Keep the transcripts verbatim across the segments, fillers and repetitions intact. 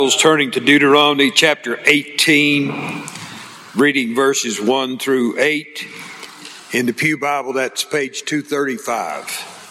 Turning to Deuteronomy chapter eighteen, reading verses one through eight. In the Pew Bible, that's page two thirty-five.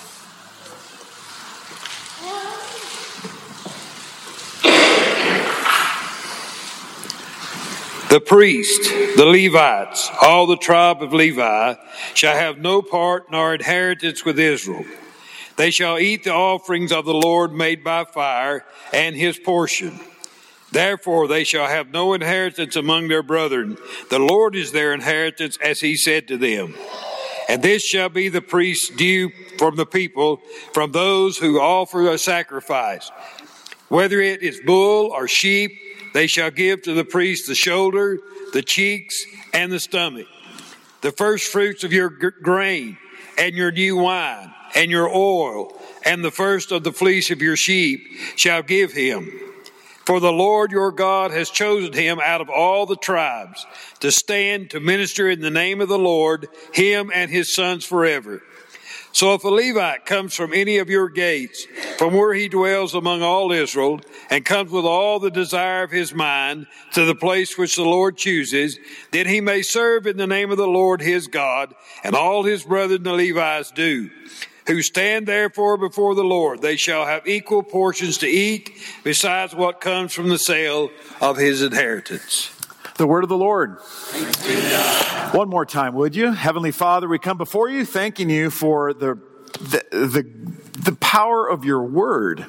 The priest, the Levites, all the tribe of Levi, shall have no part nor inheritance with Israel. They shall eat the offerings of the Lord made by fire and his portion. Therefore they shall have no inheritance among their brethren. The Lord is their inheritance, as he said to them. And this shall be the priest's due from the people, from those who offer a sacrifice. Whether it is bull or sheep, they shall give to the priest the shoulder, the cheeks, and the stomach. The first fruits of your grain, and your new wine, and your oil, and the first of the fleece of your sheep shall give him. For the Lord your God has chosen him out of all the tribes to stand to minister in the name of the Lord, him and his sons forever. So if a Levite comes from any of your gates, from where he dwells among all Israel, and comes with all the desire of his mind to the place which the Lord chooses, then he may serve in the name of the Lord his God, and all his brethren the Levites do, who stand therefore before the Lord. They shall have equal portions to eat, besides what comes from the sale of his inheritance. The word of the Lord. One more time, would you? Heavenly Father, we come before you, thanking you for the the the, the power of your word.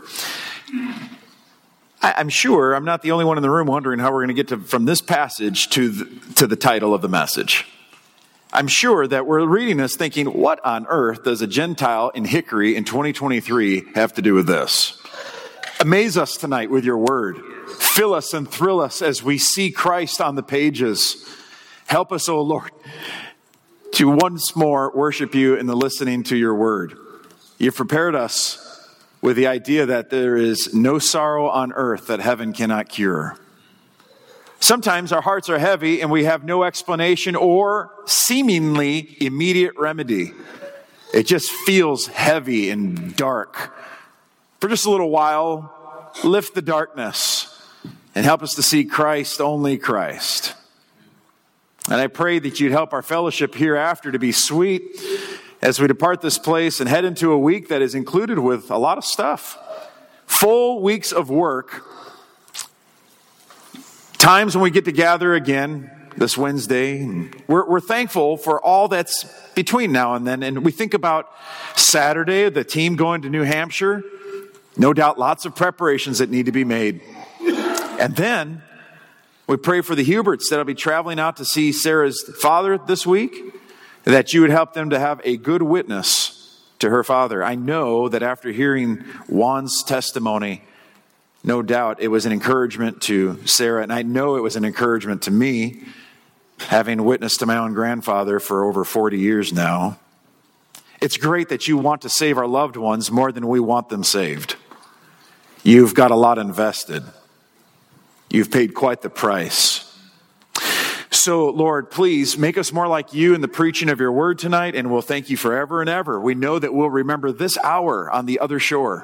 I, I'm sure I'm not the only one in the room wondering how we're going to get to from this passage to the, to the title of the message. I'm sure that we're reading this thinking, what on earth does a Gentile in Hickory in twenty twenty-three have to do with this? Amaze us tonight with your word. Fill us and thrill us as we see Christ on the pages. Help us, O Lord, to once more worship you in the listening to your word. You've prepared us with the idea that there is no sorrow on earth that heaven cannot cure. Sometimes our hearts are heavy and we have no explanation or seemingly immediate remedy. It just feels heavy and dark. For just a little while, lift the darkness and help us to see Christ, only Christ. And I pray that you'd help our fellowship hereafter to be sweet as we depart this place and head into a week that is included with a lot of stuff. Full weeks of work. Times when we get to gather again this Wednesday. We're, we're thankful for all that's between now and then. And we think about Saturday, the team going to New Hampshire. No doubt lots of preparations that need to be made. And then we pray for the Huberts that'll be traveling out to see Sarah's father this week, that you would help them to have a good witness to her father. I know that after hearing Juan's testimony, no doubt it was an encouragement to Sarah, and I know it was an encouragement to me, having witnessed to my own grandfather for over forty years now. It's great that you want to save our loved ones more than we want them saved. You've got a lot invested. You've paid quite the price. So, Lord, please make us more like you in the preaching of your word tonight, and we'll thank you forever and ever. We know that we'll remember this hour on the other shore.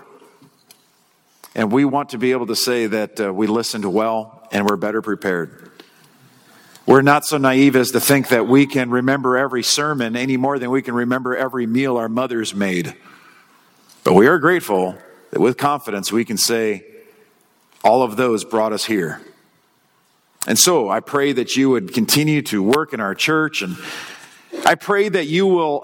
And we want to be able to say that uh, we listened well and we're better prepared. We're not so naive as to think that we can remember every sermon any more than we can remember every meal our mothers made. But we are grateful that with confidence we can say, all of those brought us here. And so I pray that you would continue to work in our church. And I pray that you will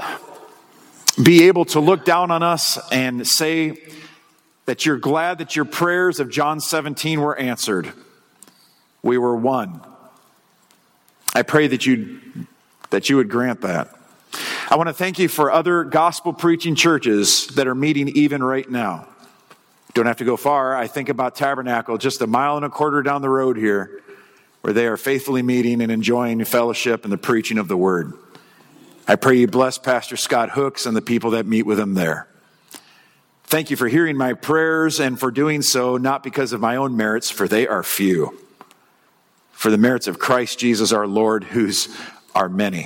be able to look down on us and say that you're glad that your prayers of John seventeen were answered. We were one. I pray that you that you would grant that. I want to thank you for other gospel preaching churches that are meeting even right now. Don't have to go far. I think about Tabernacle just a mile and a quarter down the road here, where they are faithfully meeting and enjoying fellowship and the preaching of the word. I pray you bless Pastor Scott Hooks and the people that meet with him there. Thank you for hearing my prayers and for doing so, not because of my own merits, for they are few. For the merits of Christ Jesus our Lord, whose are many.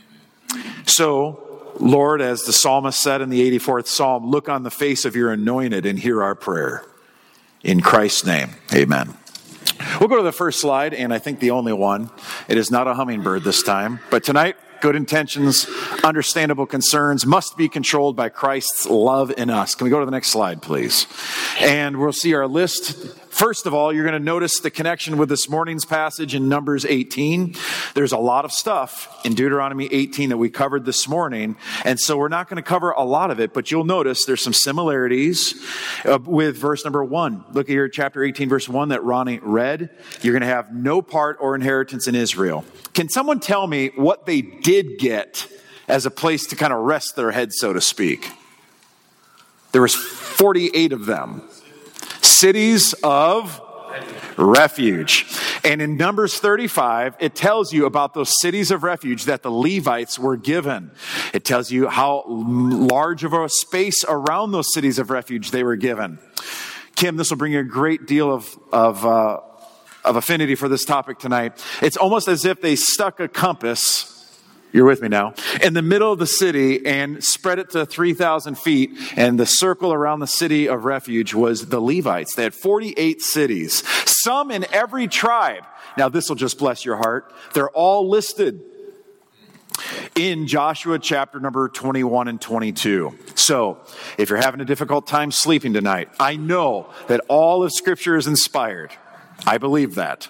So, Lord, as the psalmist said in the eighty-fourth Psalm, look on the face of your anointed and hear our prayer. In Christ's name, amen. We'll go to the first slide, and I think the only one. It is not a hummingbird this time. But tonight, good intentions, understandable concerns must be controlled by Christ's love in us. Can we go to the next slide, please? And we'll see our list. First of all, you're going to notice the connection with this morning's passage in Numbers eighteen. There's a lot of stuff in Deuteronomy eighteen that we covered this morning, and so we're not going to cover a lot of it, but you'll notice there's some similarities uh, with verse number one. Look at here, chapter eighteen, verse one that Ronnie read. You're going to have no part or inheritance in Israel. Can someone tell me what they did get as a place to kind of rest their head, so to speak? There was forty-eight of them. Cities of refuge. And in Numbers thirty-five, it tells you about those cities of refuge that the Levites were given. It tells you how large of a space around those cities of refuge they were given. Kim, this will bring you a great deal of, of, uh, of affinity for this topic tonight. It's almost as if they stuck a compass, you're with me now, in the middle of the city and spread it to three thousand feet. And the circle around the city of refuge was the Levites. They had forty-eight cities, some in every tribe. Now, this will just bless your heart. They're all listed in Joshua chapter number twenty-one and twenty-two. So, if you're having a difficult time sleeping tonight, I know that all of Scripture is inspired. I believe that.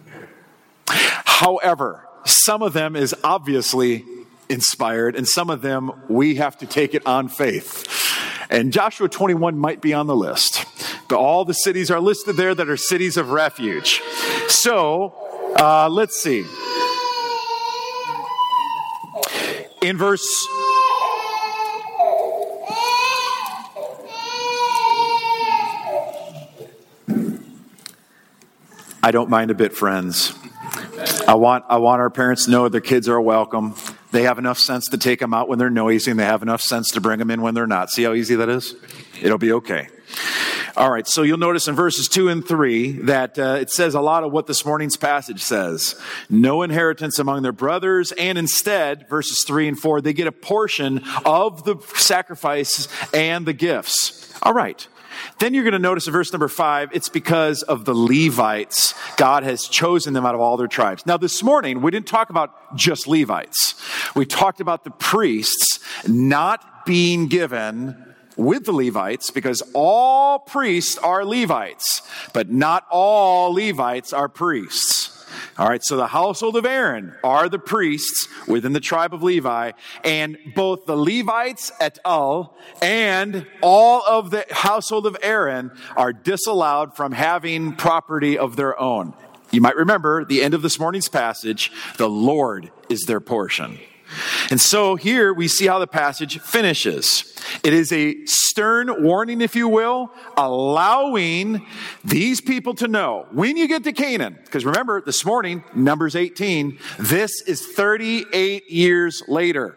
However, some of them is obviously inspired, and some of them we have to take it on faith. And Joshua twenty-one might be on the list. But all the cities are listed there that are cities of refuge. So, uh, let's see. In verse... I don't mind a bit, friends. I want I want our parents to know their kids are welcome. They have enough sense to take them out when they're noisy, and they have enough sense to bring them in when they're not. See how easy that is? It'll be okay. All right, so you'll notice in verses two and three that uh, it says a lot of what this morning's passage says. No inheritance among their brothers, and instead, verses three and four, they get a portion of the sacrifice and the gifts. All right. Then you're going to notice in verse number five, it's because of the Levites. God has chosen them out of all their tribes. Now this morning, we didn't talk about just Levites. We talked about the priests not being given with the Levites, because all priests are Levites, but not all Levites are priests. All right, so the household of Aaron are the priests within the tribe of Levi, and both the Levites et al. And all of the household of Aaron are disallowed from having property of their own. You might remember the end of this morning's passage, the Lord is their portion. And so here we see how the passage finishes. It is a stern warning, if you will, allowing these people to know when you get to Canaan, because remember this morning, Numbers eighteen, this is thirty-eight years later.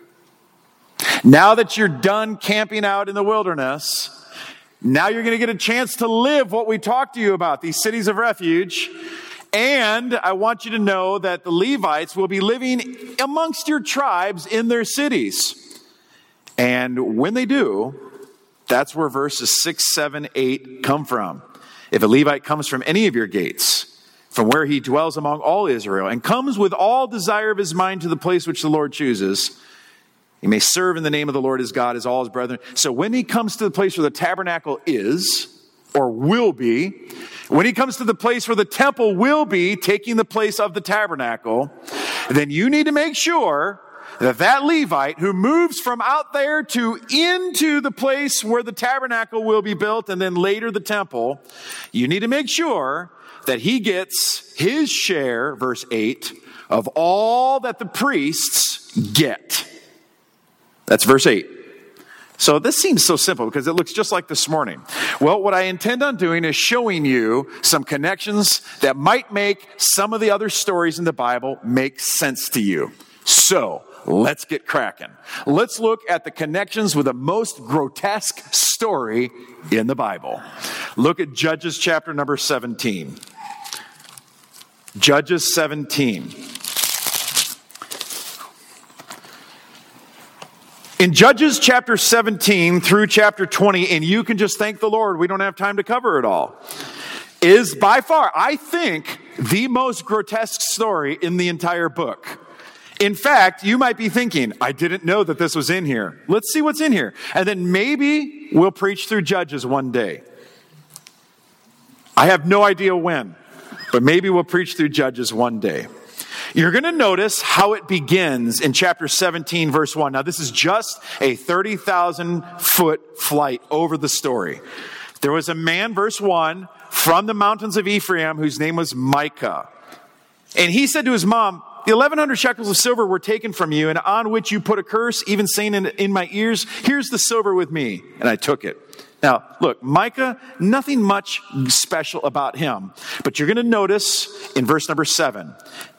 Now that you're done camping out in the wilderness, now you're going to get a chance to live what we talked to you about, these cities of refuge. And I want you to know that the Levites will be living amongst your tribes in their cities. And when they do, that's where verses six, seven, eight come from. If a Levite comes from any of your gates, from where he dwells among all Israel, and comes with all desire of his mind to the place which the Lord chooses, he may serve in the name of the Lord his God as all his brethren. So when he comes to the place where the tabernacle is, or will be, when he comes to the place where the temple will be, taking the place of the tabernacle, then you need to make sure that that Levite who moves from out there to into the place where the tabernacle will be built, and then later the temple, you need to make sure that he gets his share, verse eight, of all that the priests get. That's verse eight. So this seems so simple because it looks just like this morning. Well, what I intend on doing is showing you some connections that might make some of the other stories in the Bible make sense to you. So let's get cracking. Let's look at the connections with the most grotesque story in the Bible. Look at Judges chapter number seventeen. Judges seventeen. In Judges chapter seventeen through chapter twenty, and you can just thank the Lord, we don't have time to cover it all. is by far, I think, the most grotesque story in the entire book. In fact, you might be thinking, I didn't know that this was in here. Let's see what's in here. And then maybe we'll preach through Judges one day. I have no idea when, but maybe we'll preach through Judges one day. You're going to notice how it begins in chapter seventeen, verse one. Now, this is just a thirty thousand foot flight over the story. There was a man, verse one, from the mountains of Ephraim, whose name was Micah. And he said to his mom, the eleven hundred shekels of silver were taken from you, and on which you put a curse, even saying in, in my ears, here's the silver with me. And I took it. Now, look, Micah, nothing much special about him. But you're going to notice in verse number seven,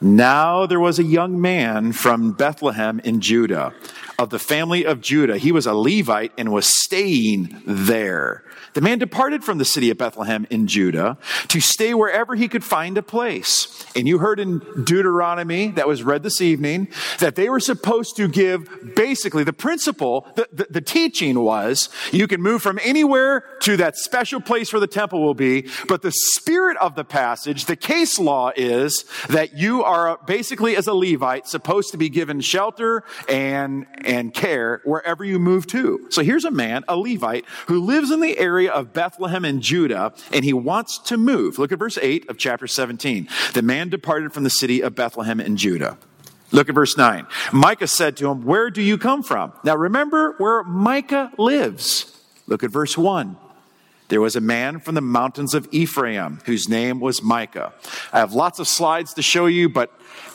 now there was a young man from Bethlehem in Judah, of the family of Judah. He was a Levite and was staying there. The man departed from the city of Bethlehem in Judah to stay wherever he could find a place. And you heard in Deuteronomy that was read this evening that they were supposed to give basically the principle, the, the, the teaching was you can move from anywhere to that special place where the temple will be. But the spirit of the passage, the case law is that you are basically as a Levite supposed to be given shelter and, and care wherever you move to. So here's a man, a Levite, who lives in the area of Bethlehem in Judah, and he wants to move. Look at verse eight of chapter seventeen. The man departed from the city of Bethlehem in Judah. Look at verse nine. Micah said to him, where do you come from? Now remember where Micah lives. Look at verse one. There was a man from the mountains of Ephraim whose name was Micah. I have lots of slides to show you, but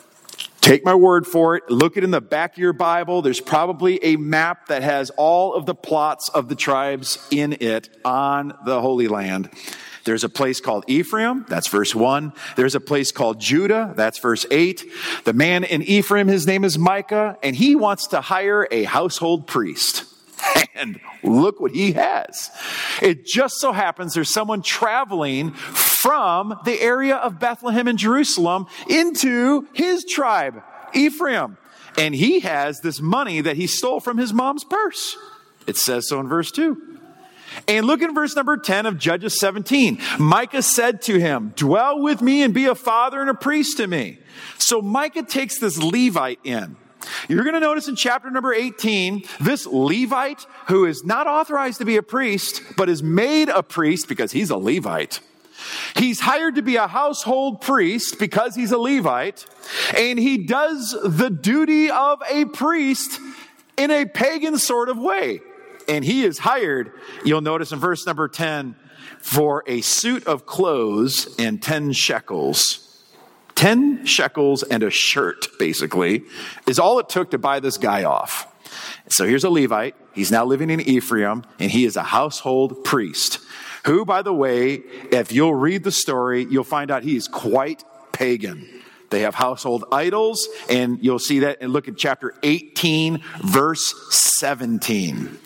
take my word for it. Look it in the back of your Bible. There's probably a map that has all of the plots of the tribes in it on the Holy Land. There's a place called Ephraim. That's verse one. There's a place called Judah. That's verse eight. The man in Ephraim, his name is Micah, and he wants to hire a household priest. And look what he has. It just so happens there's someone traveling from the area of Bethlehem and Jerusalem into his tribe, Ephraim. And he has this money that he stole from his mom's purse. It says so in verse two. And look at verse number ten of Judges seventeen. Micah said to him, dwell with me and be a father and a priest to me. So Micah takes this Levite in. You're going to notice in chapter number eighteen, this Levite, who is not authorized to be a priest, but is made a priest because he's a Levite. He's hired to be a household priest because he's a Levite, and he does the duty of a priest in a pagan sort of way. And he is hired, you'll notice in verse number ten, for a suit of clothes and ten shekels. Ten shekels and a shirt, basically, is all it took to buy this guy off. So here's a Levite. He's now living in Ephraim, and he is a household priest. Who, by the way, if you'll read the story, you'll find out he's quite pagan. They have household idols, and you'll see that and look at chapter eighteen, verse seventeen.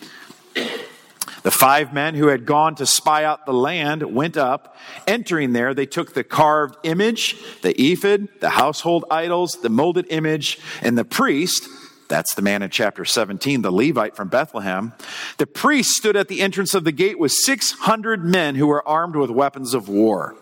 The five men who had gone to spy out the land went up. Entering there, they took the carved image, the ephod, the household idols, the molded image, and the priest, that's the man in chapter seventeen, the Levite from Bethlehem. The priest stood at the entrance of the gate with six hundred men who were armed with weapons of war.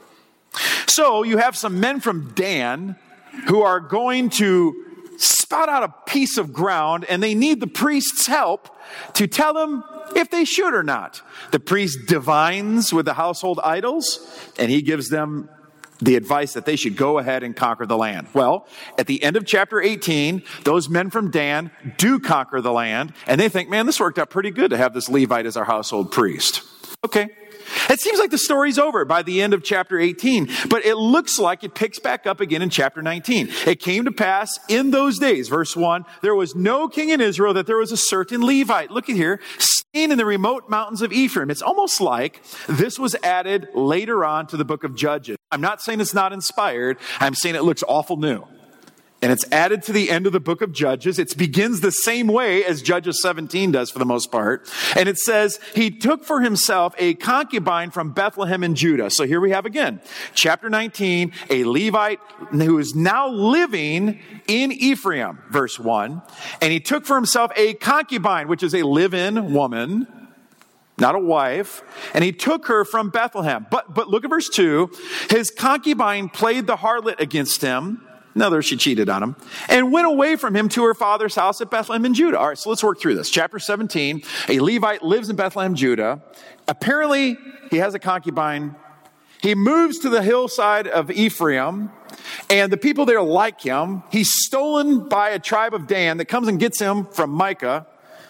So you have some men from Dan who are going to spot out a piece of ground, and they need the priest's help to tell them if they should or not. The priest divines with the household idols, and he gives them the advice that they should go ahead and conquer the land. Well, at the end of chapter eighteen, those men from Dan do conquer the land, and they think, man, this worked out pretty good to have this Levite as our household priest. Okay. It seems like the story's over by the end of chapter eighteen, but it looks like it picks back up again in chapter nineteen. It came to pass in those days, verse one, there was no king in Israel that there was a certain Levite. Look at here, staying in the remote mountains of Ephraim. It's almost like this was added later on to the book of Judges. I'm not saying it's not inspired. I'm saying it looks awful new. And it's added to the end of the book of Judges. It begins the same way as Judges seventeen does for the most part. And it says, he took for himself a concubine from Bethlehem in Judah. So here we have again, chapter nineteen, a Levite who is now living in Ephraim, verse one. And he took for himself a concubine, which is a live-in woman. not a wife, and he took her from Bethlehem. But, but look at verse two. His concubine played the harlot against him. In other words, she cheated on him, and went away from him to her father's house at Bethlehem in Judah. All right, so let's work through this. Chapter seventeen, a Levite lives in Bethlehem, Judah. Apparently, he has a concubine. He moves to the hillside of Ephraim, and the people there like him. He's stolen by a tribe of Dan that comes and gets him from Micah.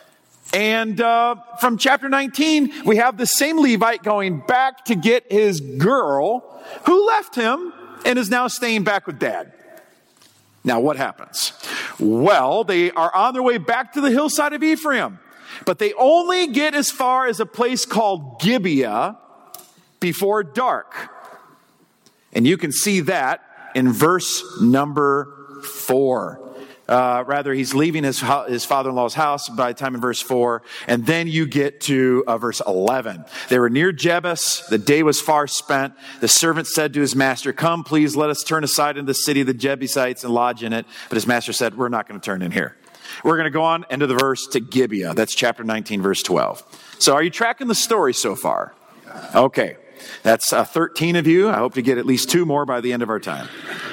And uh, from chapter nineteen, we have the same Levite going back to get his girl who left him and is now staying back with dad. Now, what happens? Well, they are on their way back to the hillside of Ephraim, but they only get as far as a place called Gibeah before dark. And you can see that in verse number four. Uh, rather, he's leaving his, his father-in-law's house by the time in verse four. And then you get to uh, verse eleven. They were near Jebus. The day was far spent. The servant said to his master, "Come, please, let us turn aside into the city of the Jebusites and lodge in it." But his master said, "We're not going to turn in here. We're going to go on into the verse to Gibeah." That's chapter nineteen, verse twelve. So are you tracking the story so far? Okay. That's uh, thirteen of you. I hope to get at least two more by the end of our time.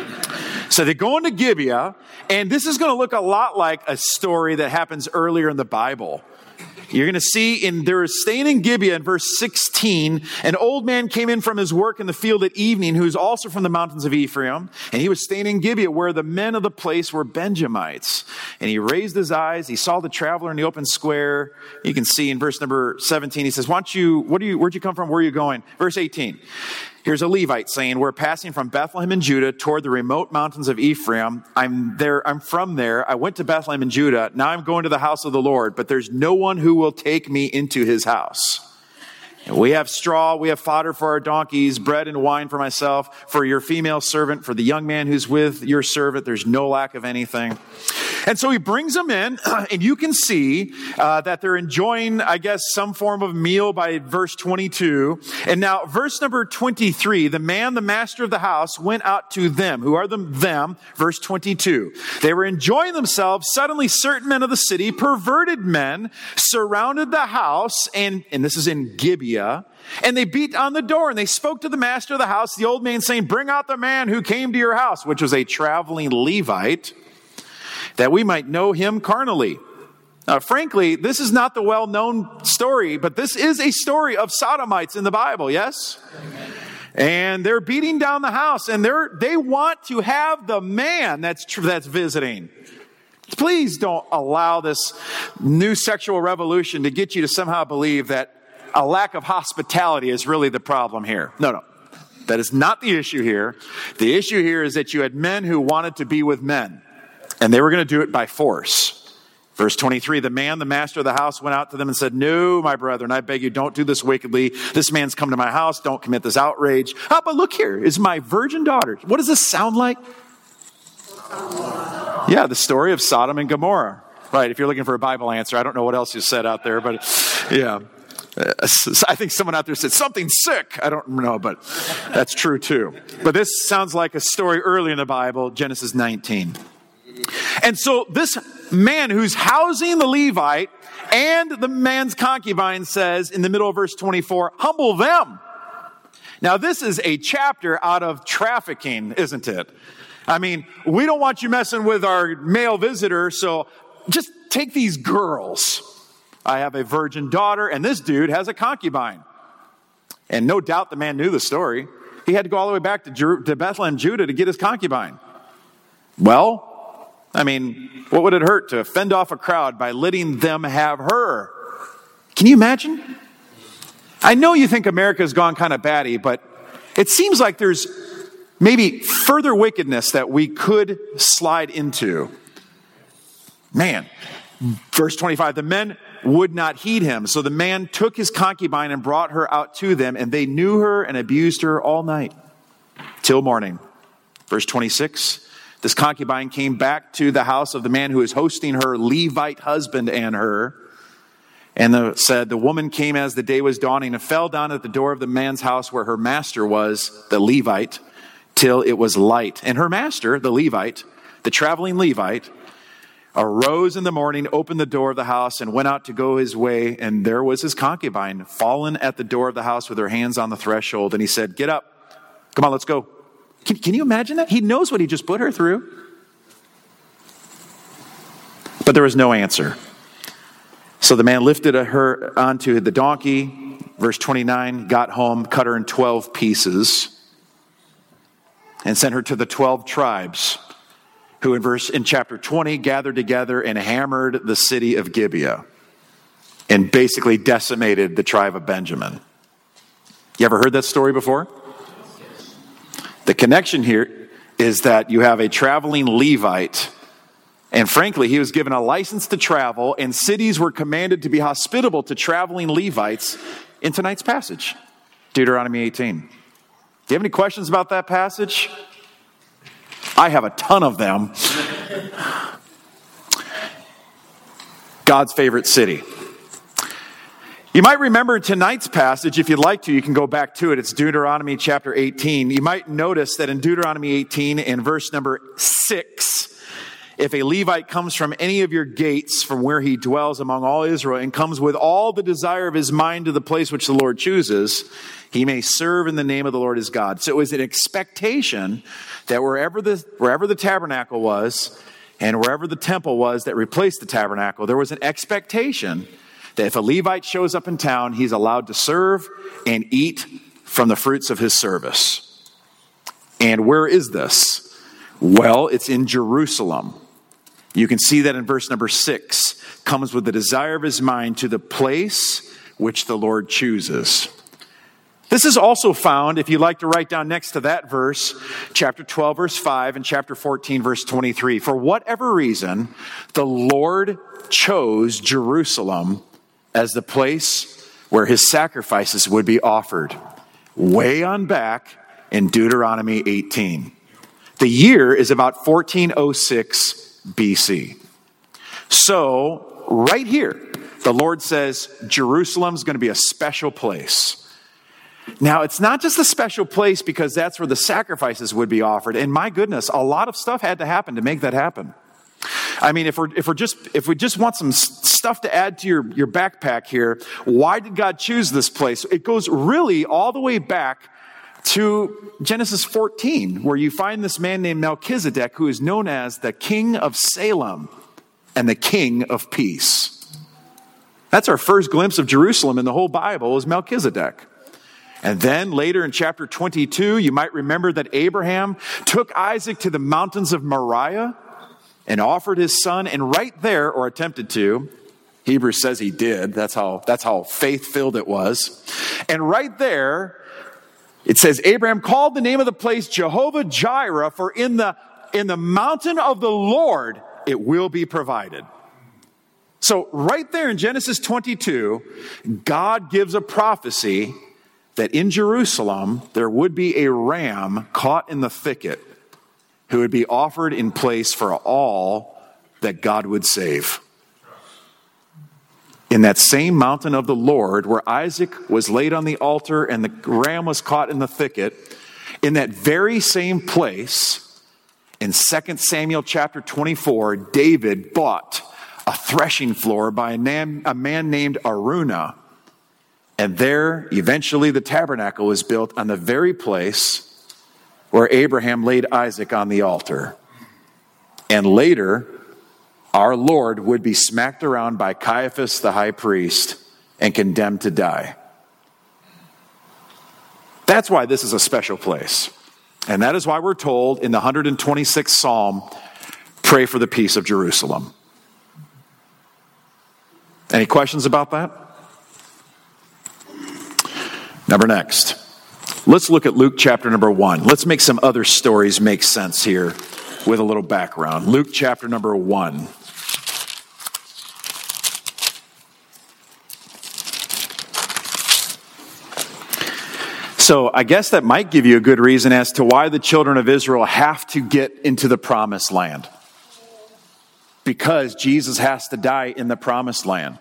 So they go into Gibeah, and this is going to look a lot like a story that happens earlier in the Bible. You're going to see in, they were staying in Gibeah in verse sixteen, an old man came in from his work in the field at evening, who's also from the mountains of Ephraim, and he was staying in Gibeah where the men of the place were Benjamites. And he raised his eyes, he saw the traveler in the open square. You can see in verse number seventeen, he says, "Why don't you, what do you, where'd you come from? Where are you going?" Verse eighteen. Here's a Levite saying, "We're passing from Bethlehem in Judah toward the remote mountains of Ephraim. I'm there. I'm from there. I went to Bethlehem in Judah. Now I'm going to the house of the Lord, but there's no one who will take me into his house. And we have straw, we have fodder for our donkeys, bread and wine for myself, for your female servant, for the young man who's with your servant. There's no lack of anything." And so he brings them in, and you can see uh, that they're enjoying, I guess, some form of meal by verse twenty-two. And now, verse number twenty-three, the man, the master of the house, went out to them. Who are them? Them. Verse twenty-two. They were enjoying themselves. Suddenly, certain men of the city, perverted men, surrounded the house, and, and this is in Gibeah, and they beat on the door, and they spoke to the master of the house, the old man, saying, "Bring out the man who came to your house," which was a traveling Levite, "that we might know him carnally." Now, frankly, this is not the well-known story, but this is a story of sodomites in the Bible, yes? Amen. And they're beating down the house, and they're they want to have the man that's tr- that's visiting. Please don't allow this new sexual revolution to get you to somehow believe that a lack of hospitality is really the problem here. No, no. That is not the issue here. The issue here is that you had men who wanted to be with men, and they were going to do it by force. Verse twenty-three, the man, the master of the house, went out to them and said, "No, my brethren, I beg you, don't do this wickedly. This man's come to my house. Don't commit this outrage." Oh, but look here, is my virgin daughter. What does this sound like? Yeah, the story of Sodom and Gomorrah. Right, if you're looking for a Bible answer, I don't know what else you said out there, but yeah. I think someone out there said something sick. I don't know, but that's true too. But this sounds like a story early in the Bible, Genesis nineteen. And so this man who's housing the Levite and the man's concubine says in the middle of verse twenty-four, "Humble them." Now this is a chapter out of trafficking, isn't it? I mean, we don't want you messing with our male visitor, so just take these girls. I have a virgin daughter, and this dude has a concubine. And no doubt the man knew the story. He had to go all the way back to, Jer- to Bethlehem, Judah to get his concubine. Well, I mean, what would it hurt to fend off a crowd by letting them have her? Can you imagine? I know you think America's gone kind of batty, but it seems like there's maybe further wickedness that we could slide into. Man, verse twenty-five, the men would not heed him. So the man took his concubine and brought her out to them, and they knew her and abused her all night till morning. Verse twenty-six, this concubine came back to the house of the man who is hosting her Levite husband and her. And the, said, the woman came as the day was dawning and fell down at the door of the man's house where her master was, the Levite, till it was light. And her master, the Levite, the traveling Levite, arose in the morning, opened the door of the house, and went out to go his way. And there was his concubine, fallen at the door of the house with her hands on the threshold. And he said, get up. Come on, let's go. Can, can you imagine that? He knows what he just put her through. But there was no answer. So the man lifted her onto the donkey. Verse twenty-nine, got home, cut her in twelve pieces, and sent her to the twelve tribes, who in verse in chapter twenty gathered together and hammered the city of Gibeah and basically decimated the tribe of Benjamin. You ever heard that story before? The connection here is that you have a traveling Levite, and frankly, he was given a license to travel, and cities were commanded to be hospitable to traveling Levites in tonight's passage, Deuteronomy eighteen. Do you have any questions about that passage? I have a ton of them. God's favorite city. You might remember tonight's passage, if you'd like to, you can go back to it. It's Deuteronomy chapter eighteen. You might notice that in Deuteronomy eighteen, in verse number six, if a Levite comes from any of your gates from where he dwells among all Israel and comes with all the desire of his mind to the place which the Lord chooses, he may serve in the name of the Lord his God. So it was an expectation that wherever the, wherever the tabernacle was and wherever the temple was that replaced the tabernacle, there was an expectation that if a Levite shows up in town, he's allowed to serve and eat from the fruits of his service. And where is this? Well, it's in Jerusalem. You can see that in verse number six, comes with the desire of his mind to the place which the Lord chooses. This is also found, if you'd like to write down next to that verse, chapter twelve, verse five, and chapter fourteen, verse twenty-three. For whatever reason, the Lord chose Jerusalem as the place where his sacrifices would be offered. Way on back in Deuteronomy eighteen. The year is about fourteen oh six B C. So, right here, the Lord says Jerusalem's going to be a special place. Now, it's not just a special place because that's where the sacrifices would be offered. And my goodness, a lot of stuff had to happen to make that happen. I mean, if we're if we're just if we just want some stuff to add to your, your backpack here, why did God choose this place? It goes really all the way back to Genesis fourteen, where you find this man named Melchizedek, who is known as the King of Salem and the King of Peace. That's our first glimpse of Jerusalem in the whole Bible, is Melchizedek. And then later in chapter twenty-two, you might remember that Abraham took Isaac to the mountains of Moriah and offered his son, and right there, or attempted to, Hebrews says he did, that's how, that's how faith-filled it was. And right there, it says, Abraham called the name of the place Jehovah Jireh, for in the, in the mountain of the Lord it will be provided. So right there in Genesis twenty-two, God gives a prophecy that in Jerusalem there would be a ram caught in the thicket who would be offered in place for all that God would save. In that same mountain of the Lord where Isaac was laid on the altar and the ram was caught in the thicket, in that very same place, in Second Samuel chapter twenty-four, David bought a threshing floor by a man, a man named Araunah. And there, eventually, the tabernacle was built on the very place where Abraham laid Isaac on the altar. And later, our Lord would be smacked around by Caiaphas the high priest and condemned to die. That's why this is a special place. And that is why we're told in the one hundred twenty-sixth Psalm, pray for the peace of Jerusalem. Any questions about that? Number next. Let's look at Luke chapter number one. Let's make some other stories make sense here with a little background. Luke chapter number one. So I guess that might give you a good reason as to why the children of Israel have to get into the promised land. Because Jesus has to die in the promised land.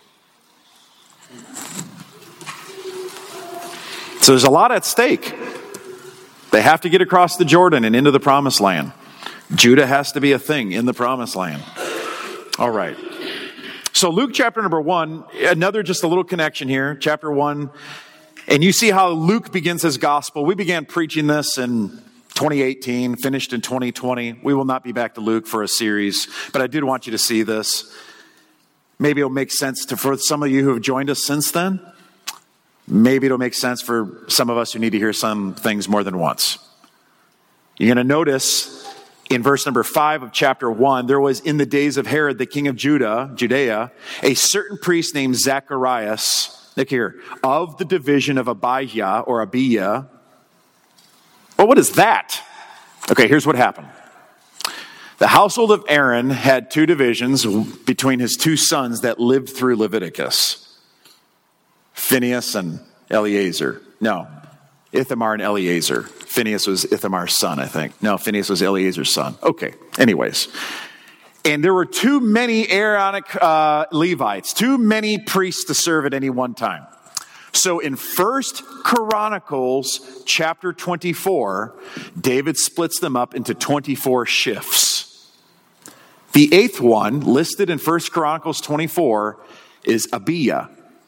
So there's a lot at stake. They have to get across the Jordan and into the promised land. Judah has to be a thing in the promised land. All right. So Luke chapter number one, another just a little connection here, chapter one. And you see how Luke begins his gospel. We began preaching this in twenty eighteen, finished in twenty twenty. We will not be back to Luke for a series, but I did want you to see this. Maybe it'll make sense to for some of you who have joined us since then. Maybe it'll make sense for some of us who need to hear some things more than once. You're going to notice in verse number five of chapter one, there was in the days of Herod, the king of Judah, Judea, a certain priest named Zacharias, look here, of the division of Abijah or Abijah. Well, what is that? Okay, here's what happened. The household of Aaron had two divisions between his two sons that lived through Leviticus. Phinehas and Eleazar. No, Ithamar and Eleazar. Phinehas was Ithamar's son, I think. No, Phinehas was Eleazar's son. Okay, anyways. And there were too many Aaronic uh, Levites, too many priests to serve at any one time. So in First Chronicles chapter twenty-four, David splits them up into twenty-four shifts. The eighth one, listed in First Chronicles twenty-four, is Abijah.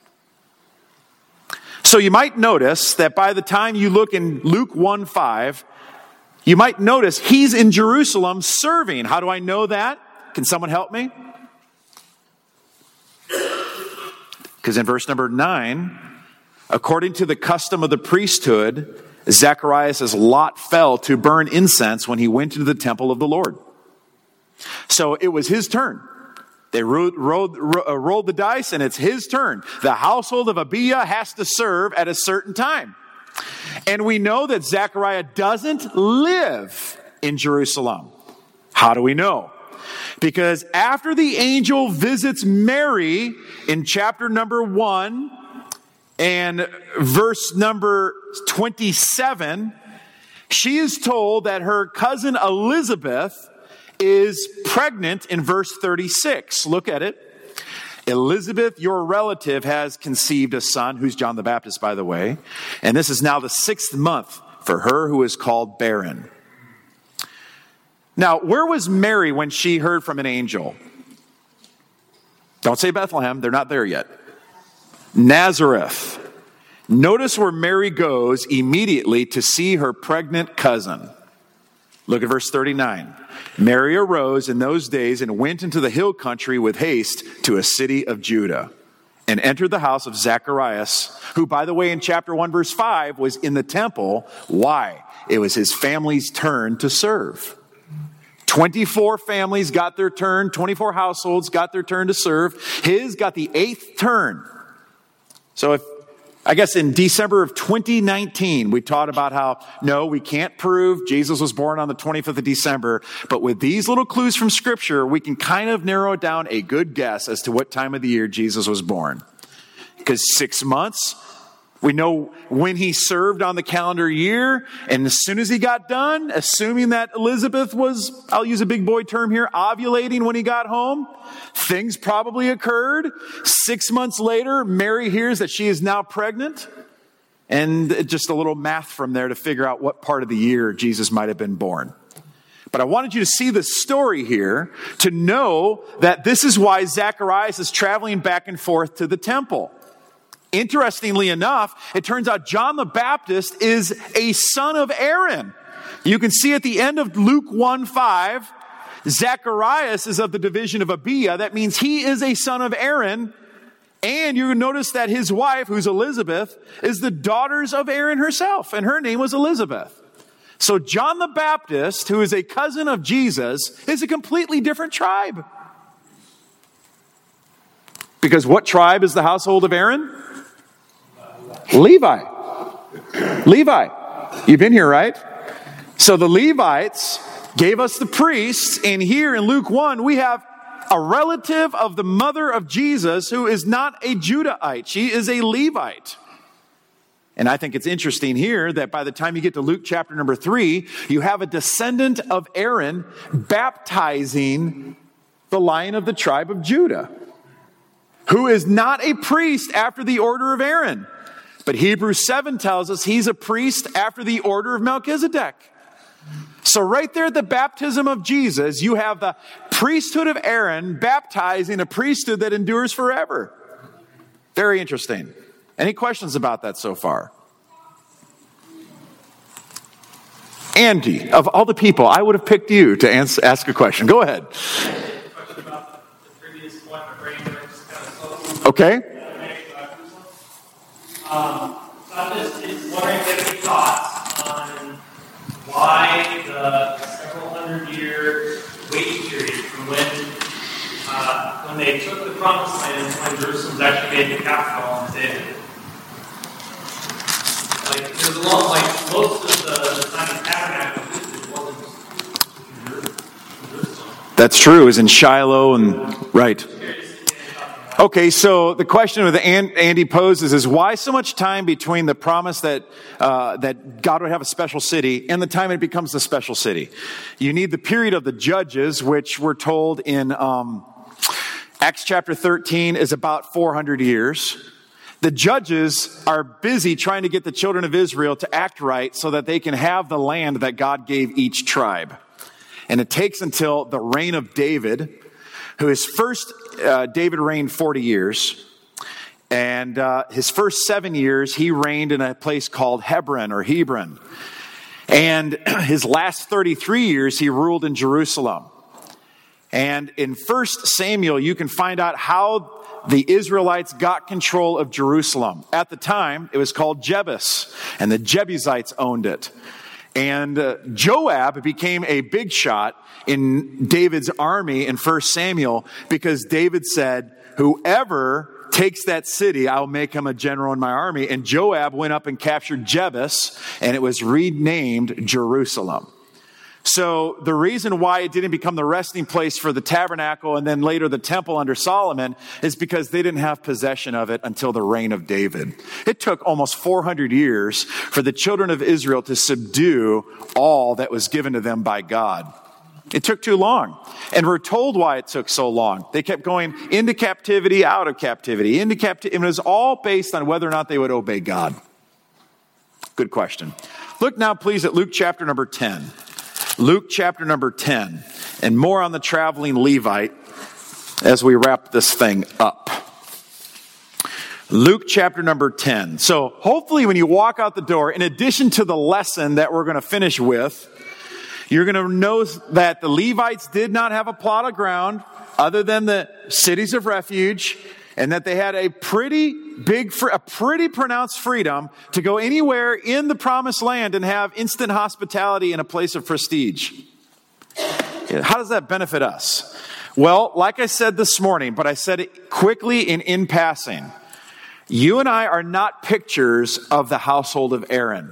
So you might notice that by the time you look in Luke one five, you might notice he's in Jerusalem serving. How do I know that? Can someone help me? Because in verse number nine, according to the custom of the priesthood, Zacharias' lot fell to burn incense when he went into the temple of the Lord. So it was his turn. They rolled, rolled, rolled the dice, and it's his turn. The household of Abijah has to serve at a certain time. And we know that Zechariah doesn't live in Jerusalem. How do we know? Because after the angel visits Mary in chapter number one and verse number twenty-seven, she is told that her cousin Elizabeth is pregnant in verse thirty-six. Look at it. Elizabeth, your relative, has conceived a son, who's John the Baptist, by the way. And this is now the sixth month for her who is called barren. Now, where was Mary when she heard from an angel? Don't say Bethlehem. They're not there yet. Nazareth. Notice where Mary goes immediately to see her pregnant cousin. Look at verse thirty-nine. Mary arose in those days and went into the hill country with haste to a city of Judah and entered the house of Zacharias, who, by the way, in chapter one, verse five, was in the temple. Why? It was his family's turn to serve. twenty-four families got their turn. twenty-four households got their turn to serve. His got the eighth turn. So if I guess in December of twenty nineteen, we taught about how, no, we can't prove Jesus was born on the twenty-fifth of December. But with these little clues from Scripture, we can kind of narrow down a good guess as to what time of the year Jesus was born. Because six months, we know when he served on the calendar year. And as soon as he got done, assuming that Elizabeth was, I'll use a big boy term here, ovulating when he got home, things probably occurred. Six months later, Mary hears that she is now pregnant. And just a little math from there to figure out what part of the year Jesus might have been born. But I wanted you to see the story here to know that this is why Zacharias is traveling back and forth to the temple. Interestingly enough, it turns out John the Baptist is a son of Aaron. You can see at the end of Luke one five, Zacharias is of the division of Abijah. That means he is a son of Aaron. And you notice that his wife, who's Elizabeth, is the daughters of Aaron herself, and her name was Elizabeth. So John the Baptist, who is a cousin of Jesus, is a completely different tribe. Because what tribe is the household of Aaron? Levi. Levi. You've been here, right? So the Levites gave us the priests, and here in Luke one, we have a relative of the mother of Jesus who is not a Judahite. She is a Levite. And I think it's interesting here that by the time you get to Luke chapter number three, you have a descendant of Aaron baptizing the Lion of the tribe of Judah, who is not a priest after the order of Aaron. But Hebrews seven tells us he's a priest after the order of Melchizedek. So right there at the baptism of Jesus, you have the priesthood of Aaron baptizing a priesthood that endures forever. Very interesting. Any questions about that so far? Andy, of all the people, I would have picked you to answer, ask a question. Go ahead. Okay. Um, so I'm just wondering if you have any thoughts on why the several hundred year waiting period from when uh, when they took the promised land when Jerusalem's actually made the capital on the day. Like there's a lot, like most of the, the time the tabernacle existed wasn't in Jerusalem. That's true. It was in Shiloh and right. Okay, so the question that Andy poses is why so much time between the promise that uh, that God would have a special city and the time it becomes a special city? You need the period of the judges, which we're told in um, Acts chapter thirteen is about four hundred years. The judges are busy trying to get the children of Israel to act right so that they can have the land that God gave each tribe. And it takes until the reign of David, who is first, uh, David reigned forty years. And uh, his first seven years, he reigned in a place called Hebron or Hebron. And his last thirty-three years, he ruled in Jerusalem. And in First Samuel, you can find out how the Israelites got control of Jerusalem. At the time, it was called Jebus, and the Jebusites owned it. And uh, Joab became a big shot in David's army in First Samuel because David said, whoever takes that city, I'll make him a general in my army. And Joab went up and captured Jebus, and it was renamed Jerusalem. So the reason why it didn't become the resting place for the tabernacle and then later the temple under Solomon is because they didn't have possession of it until the reign of David. It took almost four hundred years for the children of Israel to subdue all that was given to them by God. It took too long. And we're told why it took so long. They kept going into captivity, out of captivity, into captivity. It was all based on whether or not they would obey God. Good question. Look now, please, at Luke chapter number ten. Luke chapter number ten, and more on the traveling Levite as we wrap this thing up. Luke chapter number ten. So hopefully when you walk out the door, in addition to the lesson that we're going to finish with, you're going to know that the Levites did not have a plot of ground other than the cities of refuge, and that they had a pretty big, a pretty pronounced freedom to go anywhere in the promised land and have instant hospitality in a place of prestige. How does that benefit us? Well, like I said this morning, but I said it quickly and in passing, you and I are not pictures of the household of Aaron.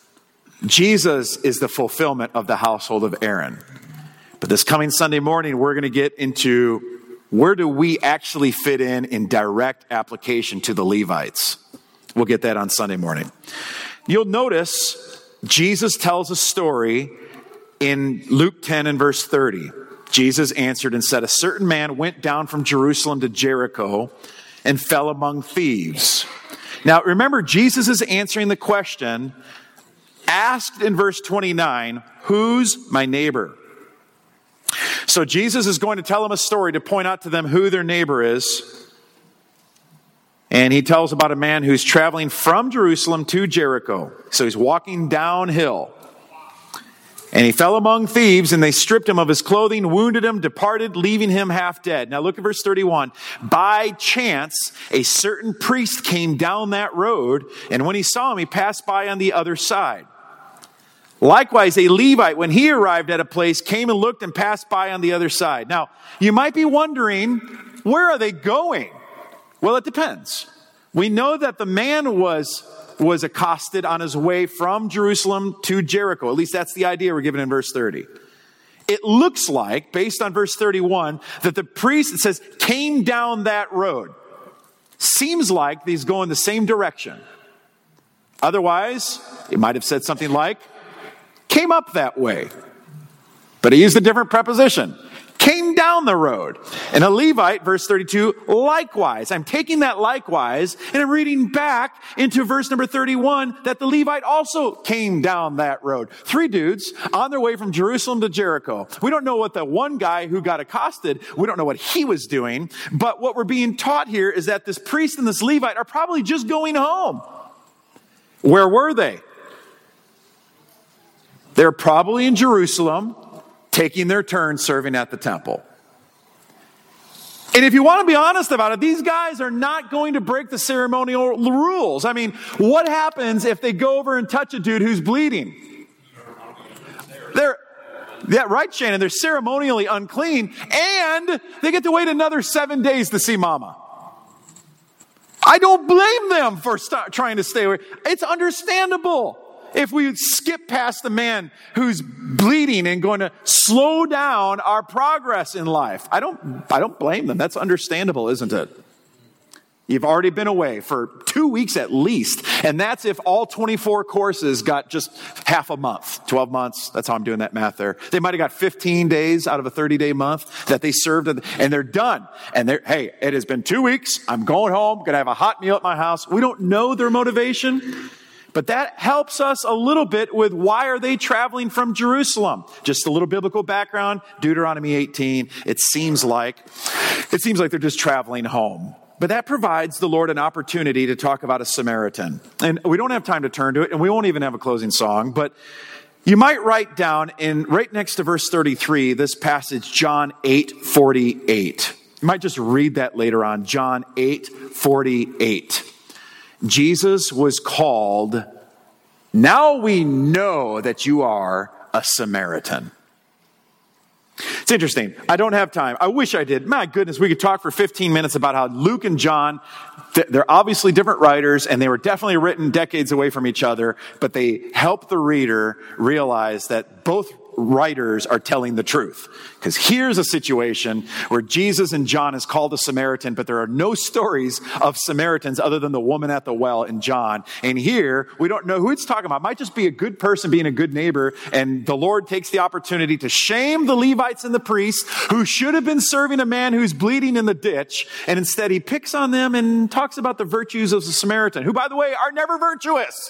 Jesus is the fulfillment of the household of Aaron. But this coming Sunday morning, we're going to get into where do we actually fit in in direct application to the Levites? We'll get that on Sunday morning. You'll notice Jesus tells a story in Luke ten and verse thirty. Jesus answered and said, a certain man went down from Jerusalem to Jericho and fell among thieves. Now remember, Jesus is answering the question asked in verse twenty-nine, who's my neighbor? So Jesus is going to tell them a story to point out to them who their neighbor is. And he tells about a man who's traveling from Jerusalem to Jericho. So he's walking downhill. And he fell among thieves, and they stripped him of his clothing, wounded him, departed, leaving him half dead. Now look at verse thirty-one. By chance, a certain priest came down that road, and when he saw him, he passed by on the other side. Likewise, a Levite, when he arrived at a place, came and looked and passed by on the other side. Now, you might be wondering, where are they going? Well, it depends. We know that the man was, was accosted on his way from Jerusalem to Jericho. At least that's the idea we're given in verse thirty. It looks like, based on verse thirty-one, that the priest, it says, came down that road. Seems like he's going the same direction. Otherwise, it might have said something like, came up that way. But he used a different preposition. Came down down the road. And a Levite, verse thirty-two, likewise. I'm taking that likewise and I'm reading back into verse number thirty-one that the Levite also came down that road. Three dudes on their way from Jerusalem to Jericho. We don't know what the one guy who got accosted, we don't know what he was doing, but what we're being taught here is that this priest and this Levite are probably just going home. Where were they? They're probably in Jerusalem, taking their turn serving at the temple. And if you want to be honest about it, these guys are not going to break the ceremonial rules. I mean, what happens if they go over and touch a dude who's bleeding? They're, yeah, right, Shannon, they're ceremonially unclean, and they get to wait another seven days to see mama. I don't blame them for start trying to stay away. It's understandable if we skip past the man who's bleeding and going to slow down our progress in life. I don't, I don't blame them. That's understandable, isn't it? You've already been away for two weeks at least, and that's if all twenty-four courses got just half a month, twelve months. That's how I'm doing that math there. They might have got fifteen days out of a thirty-day month that they served, and they're done. And they're, hey, it has been two weeks. I'm going home, going to have a hot meal at my house. We don't know their motivation, but that helps us a little bit with why are they traveling from Jerusalem? Just a little biblical background, Deuteronomy eighteen. It seems like, it seems like they're just traveling home. But that provides the Lord an opportunity to talk about a Samaritan. And we don't have time to turn to it, and we won't even have a closing song, but you might write down in right next to verse thirty-three, this passage, John eight forty-eight. You might just read that later on, John eight forty-eight. Jesus was called, "Now we know that you are a Samaritan." It's interesting. I don't have time. I wish I did. My goodness, we could talk for fifteen minutes about how Luke and John, they're obviously different writers, and they were definitely written decades away from each other, but they help the reader realize that both writers are telling the truth. Because here's a situation where Jesus and John is called a Samaritan, but there are no stories of Samaritans other than the woman at the well in John. And here, we don't know who it's talking about. It might just be a good person being a good neighbor, and the Lord takes the opportunity to shame the Levites and the priests who should have been serving a man who's bleeding in the ditch, and instead he picks on them and talks about the virtues of the Samaritan, who, by the way, are never virtuous.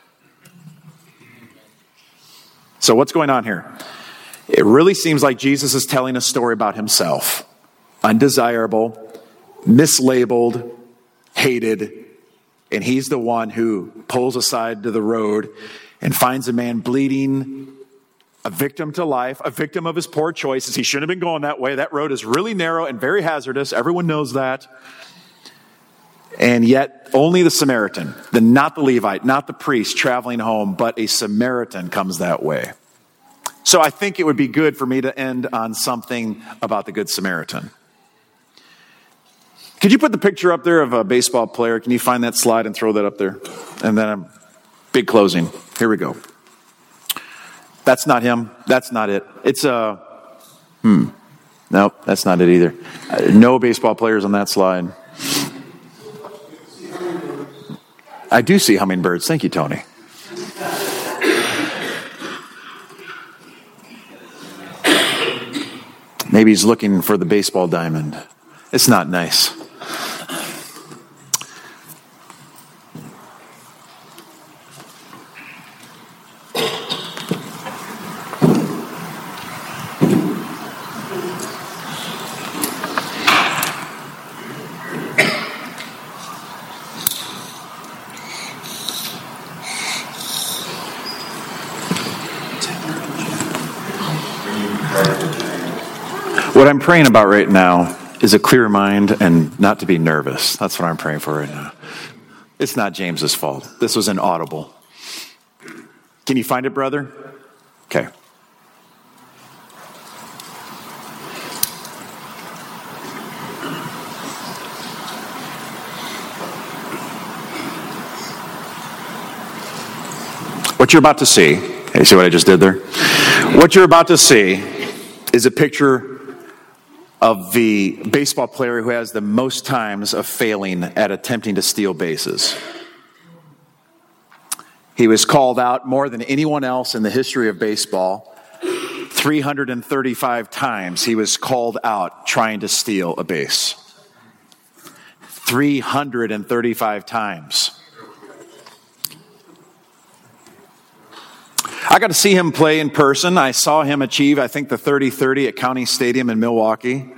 So what's going on here? It really seems like Jesus is telling a story about himself. Undesirable, mislabeled, hated, and he's the one who pulls aside to the road and finds a man bleeding, a victim to life, a victim of his poor choices. He shouldn't have been going that way. That road is really narrow and very hazardous. Everyone knows that. And yet only the Samaritan, the, not the Levite, not the priest traveling home, but a Samaritan comes that way. So I think it would be good for me to end on something about the Good Samaritan. Could you put the picture up there of a baseball player? Can you find that slide and throw that up there? And then a big closing. Here we go. That's not him. That's not it. It's a, hmm. Nope, that's not it either. No baseball players on that slide. I do see hummingbirds. Thank you, Tony. Maybe he's looking for the baseball diamond. It's not nice. What I'm praying about right now is a clear mind and not to be nervous. That's what I'm praying for right now. It's not James's fault. This was inaudible. Can you find it, brother? Okay. What you're about to see, hey, you see what I just did there? What you're about to see is a picture of the baseball player who has the most times of failing at attempting to steal bases. He was called out more than anyone else in the history of baseball three hundred thirty-five times he was called out trying to steal a base. three hundred thirty-five times. I got to see him play in person. I saw him achieve, I think, the thirty thirty at County Stadium in Milwaukee.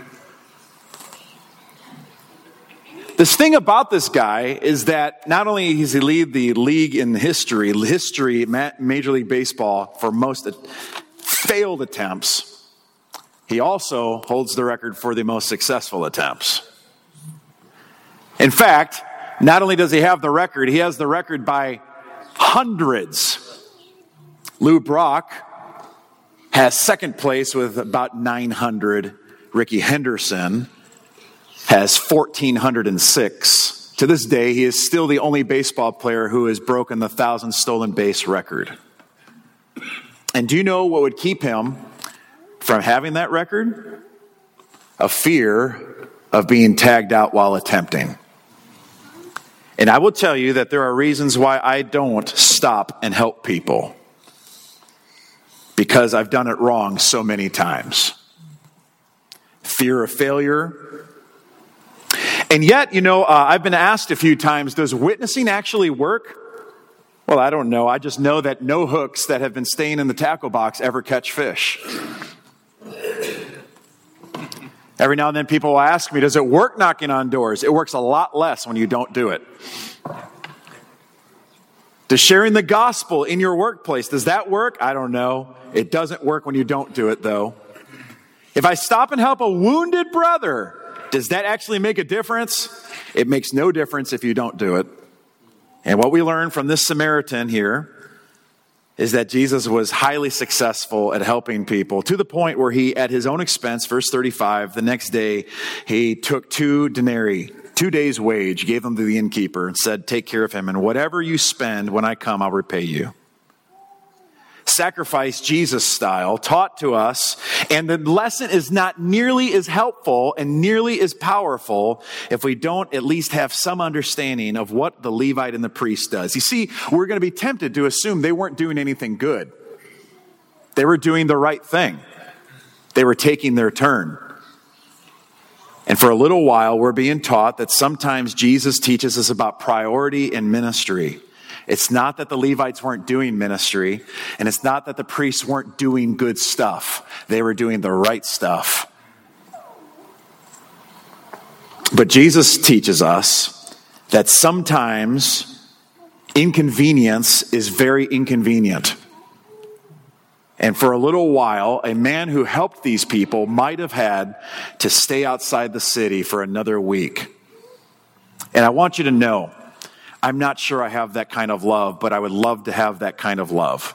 This thing about this guy is that not only has he led the league in history, history, Major League Baseball, for most failed attempts, he also holds the record for the most successful attempts. In fact, not only does he have the record, he has the record by hundreds. Lou Brock has second place with about nine hundred. Ricky Henderson has one thousand four hundred six. To this day, he is still the only baseball player who has broken the one thousand stolen base record. And do you know what would keep him from having that record? A fear of being tagged out while attempting. And I will tell you that there are reasons why I don't stop and help people. Because I've done it wrong so many times. Fear of failure. And yet, you know, uh, I've been asked a few times, does witnessing actually work? Well, I don't know. I just know that no hooks that have been staying in the tackle box ever catch fish. Every now and then people will ask me, does it work knocking on doors? It works a lot less when you don't do it. Does sharing the gospel in your workplace, does that work? I don't know. It doesn't work when you don't do it, though. If I stop and help a wounded brother, does that actually make a difference? It makes no difference if you don't do it. And what we learn from this Samaritan here is that Jesus was highly successful at helping people to the point where he, at his own expense, verse thirty-five, the next day, he took two denarii, two days' wage, gave them to the innkeeper and said, take care of him, and whatever you spend when I come, I'll repay you. Sacrifice Jesus style, taught to us, and the lesson is not nearly as helpful and nearly as powerful if we don't at least have some understanding of what the Levite and the priest does. You see, we're going to be tempted to assume they weren't doing anything good. They were doing the right thing. They were taking their turn. And for a little while, we're being taught that sometimes Jesus teaches us about priority in ministry. It's not that the Levites weren't doing ministry, and it's not that the priests weren't doing good stuff. They were doing the right stuff. But Jesus teaches us that sometimes inconvenience is very inconvenient. And for a little while, a man who helped these people might have had to stay outside the city for another week. And I want you to know, I'm not sure I have that kind of love, but I would love to have that kind of love.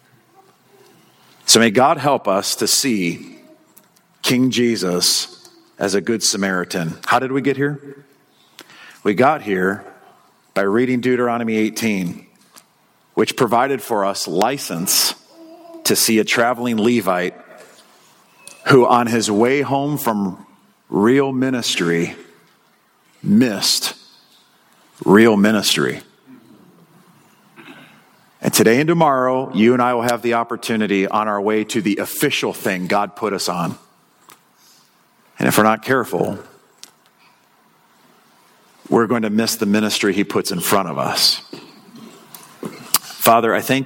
So may God help us to see King Jesus as a good Samaritan. How did we get here? We got here by reading Deuteronomy eighteen, which provided for us license to see a traveling Levite who on his way home from real ministry missed real ministry. And today and tomorrow, you and I will have the opportunity on our way to the official thing God put us on. And if we're not careful, we're going to miss the ministry he puts in front of us. Father, I thank